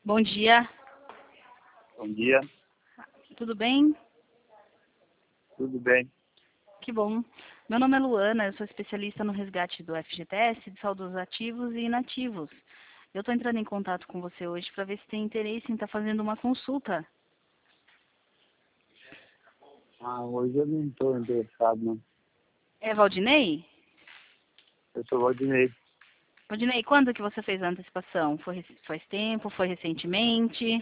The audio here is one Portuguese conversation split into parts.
Bom dia, Bom dia, tudo bem? tudo bem? Que bom. Meu nome é Luana, eu sou especialista no resgate do FGTS, de saldos ativos e inativos. Eu estou entrando em contato com você hoje para ver se tem interesse em estar fazendo uma consulta. Hoje eu não estou interessado, não. É Valdinei? Eu sou Valdinei. Valdinei, quando que você fez a antecipação? Faz tempo? Foi recentemente?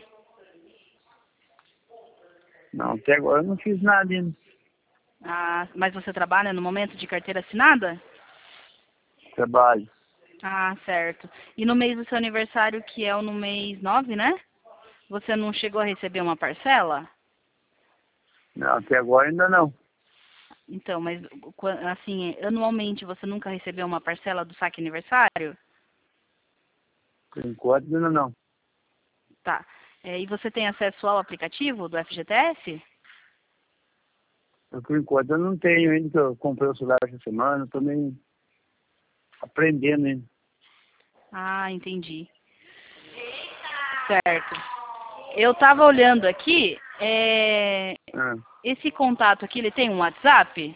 Não, até agora eu não fiz nada ainda. Ah, mas você trabalha no momento de carteira assinada? Trabalho. Ah, certo. E no mês do seu aniversário, que é no mês 9, né? Você não chegou a receber uma parcela? Não, até agora ainda não. Então, mas assim, anualmente você nunca recebeu uma parcela do saque aniversário? Por enquanto ainda não. Tá. E você tem acesso ao aplicativo do FGTS? Por enquanto eu não tenho ainda, que eu comprei o celular essa semana, estou meio aprendendo ainda. Ah, entendi. Certo. Eu estava olhando aqui, Ah, esse contato aqui, ele tem um WhatsApp?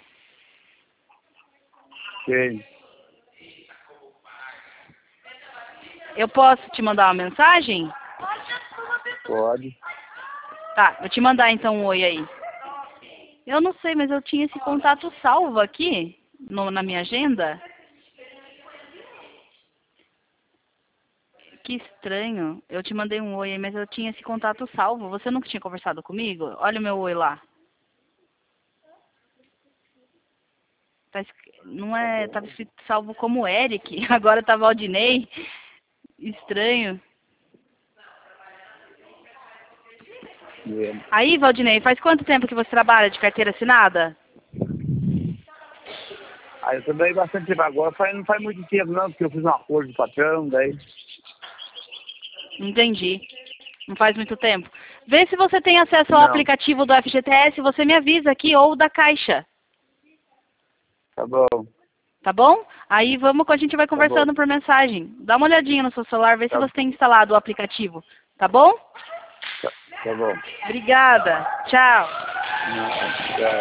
sei. Eu posso te mandar uma mensagem? Pode. Tá, vou te mandar então um oi aí. Eu não sei, mas eu tinha esse contato salvo aqui na minha agenda. Que estranho. Eu te mandei um oi aí, mas eu tinha esse contato salvo. Você nunca tinha conversado comigo? Olha o meu oi lá. Não é, tava escrito salvo como Eric, agora tá Valdinei. Estranho. É. Aí, Valdinei, faz quanto tempo que você trabalha de carteira assinada? Eu trabalhei bastante tempo agora, não faz muito tempo não, porque eu fiz um acordo com o patrão, daí. Entendi. Não faz muito tempo. Vê se você tem acesso ao Não, aplicativo do FGTS, você me avisa aqui, ou da Caixa. tá bom, Tá bom? Aí a gente vai tá bom, conversando por mensagem. Dá uma olhadinha no seu celular, vê se tá, você tem instalado o aplicativo. Tá bom? tá bom. Obrigada. Tchau. Não, tá.